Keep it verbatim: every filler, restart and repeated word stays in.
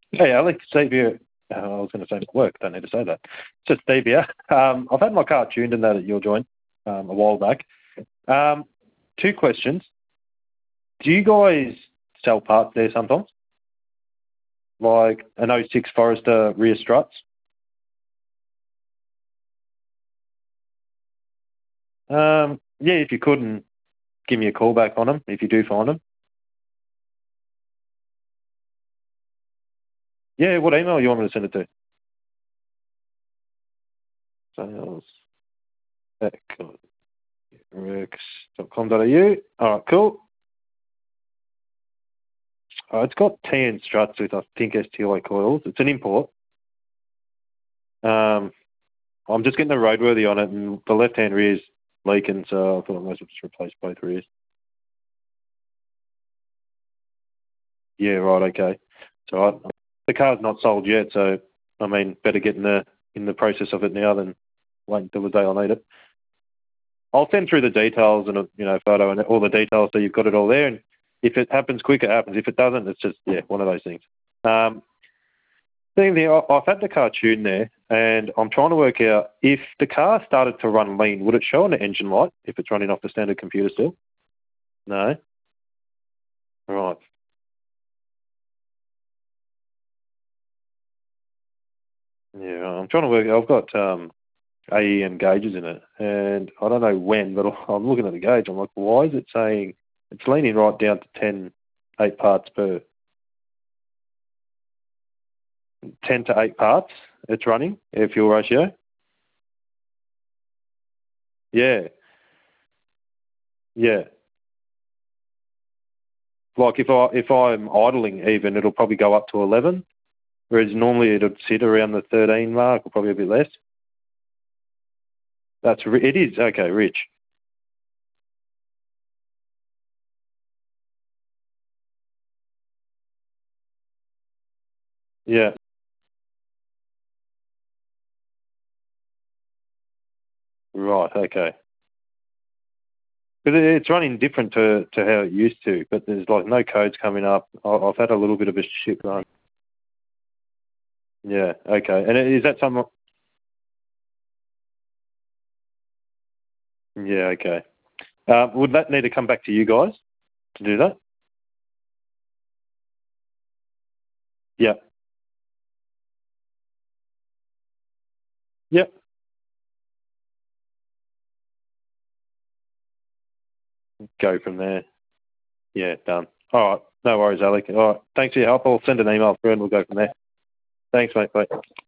Hey, Alex, Steve here. Uh, I was going to say work. Don't need to say that. It's just Steve here. Um, I've had my car tuned in that at your joint um, a while back. Um, two questions. Do you guys sell parts there sometimes? Like an oh six Forester rear struts? Um, yeah, if you could, and give me a call back on them if you do find them. Yeah, what email you want me to send it to? Sales at rex dot com dot a u. All right, cool. Uh, it's got T N struts with, I think, S T I coils. It's an import. Um, I'm just getting the roadworthy on it, and the left-hand rear's leaking, so I thought I might as well just replace both rears. Yeah, right, okay. So I, the car's not sold yet, so I mean, better get in the in the process of it now than wait until the day I need it. I'll send through the details and a you know photo and all the details, so you've got it all there. And if it happens quick, it happens. If it doesn't, it's just yeah, one of those things. Um, thing there, I- I've had the car tuned there, and I'm trying to work out if the car started to run lean, would it show on the engine light if it's running off the standard computer still? No. Right. Yeah, I'm trying to work. I've got um, A E M gauges in it, and I don't know when, but I'm looking at the gauge. I'm like, why is it saying it's leaning right down to ten, eight parts per ten to eight parts? It's running air fuel ratio. Yeah, yeah. Like if I if I'm idling even, it'll probably go up to eleven, whereas normally it'd sit around the thirteen mark or probably a bit less. That's ri- it is okay, rich. Yeah, right. Okay. But it- it's running different to, to how it used to, but there's like no codes coming up. I- I've had a little bit of a shit run. Yeah, okay. And is that some? Yeah, okay. Uh, would that need to come back to you guys to do that? Yeah. Yep. Go from there. Yeah, done. All right. No worries, Alec. All right. Thanks for your help. I'll send an email through and we'll go from there. Thanks, mate. Bye.